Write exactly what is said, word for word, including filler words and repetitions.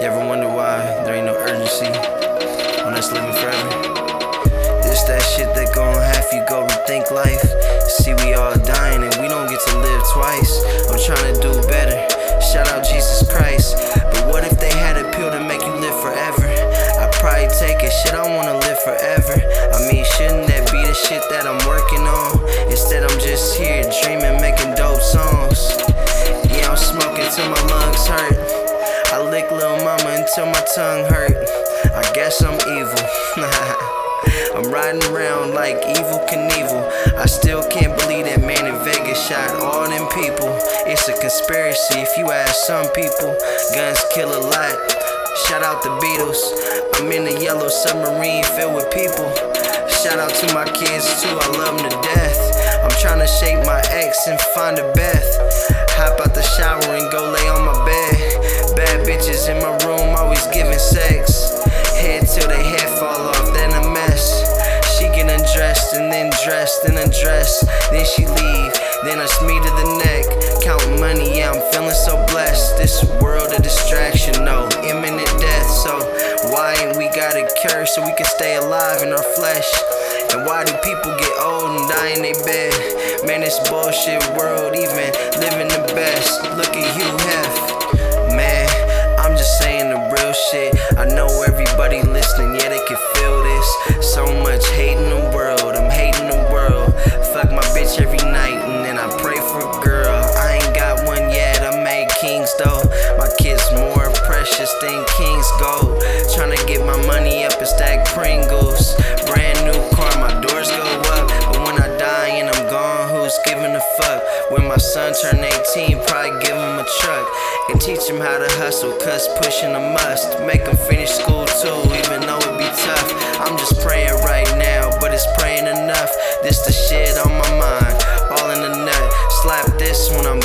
You ever wonder why there ain't no urgency on us living forever? This that shit that gon' have you go rethink life. See, we all dying and we don't get to live twice. I'm trying to do better, shout out Jesus Christ. But what if they had a pill to make you live forever? I'd probably take it, shit, I wanna live forever. I mean, shouldn't that be the shit that I'm working on? Instead I'm just here dreaming, making dope songs. Yeah, I'm smoking till my lungs hurt. I lick Lil Mama until my tongue hurt. I guess I'm evil. I'm riding around like Evel Knievel. I still can't believe that man in Vegas shot all them people. It's a conspiracy if you ask some people. Guns kill a lot. Shout out the Beatles. I'm in a yellow submarine filled with people. Shout out to my kids too, I love them to death. I'm trying to shape my ex and find a Beth. Hop out the shower and go lay on my bed. Bad bitches in my room always giving sex. Head till they head fall off, then a mess. She get undressed and then dressed and undressed. Then she leave, then it's me to the neck. Counting money, yeah, I'm feeling so blessed. This world a distraction, no imminent death. So why ain't we got a cure so we can stay alive in our flesh? And why do people get old and die in their bed? Man, this bullshit world, even living the best. Look at Hugh Hef. Man, I'm just saying the real shit. I know everybody listening, yeah, they can feel this. So much hate in the world, I'm hating the world. Fuck my bitch every night and then I pray for a girl. I ain't got one yet, I made kings though. My kids more precious than king's gold. Tryna get my money up and stack Pringles. Brand new car, my doors go up. But when I die and I'm gone, who's giving a fuck? When my son turn eighteen, probably give him a truck. And teach him how to hustle, cause pushing a must. Make him finish school too, even though it be tough. I'm just praying right now, but it's praying enough. This the shit on my mind, all in the nut. Slap this when I'm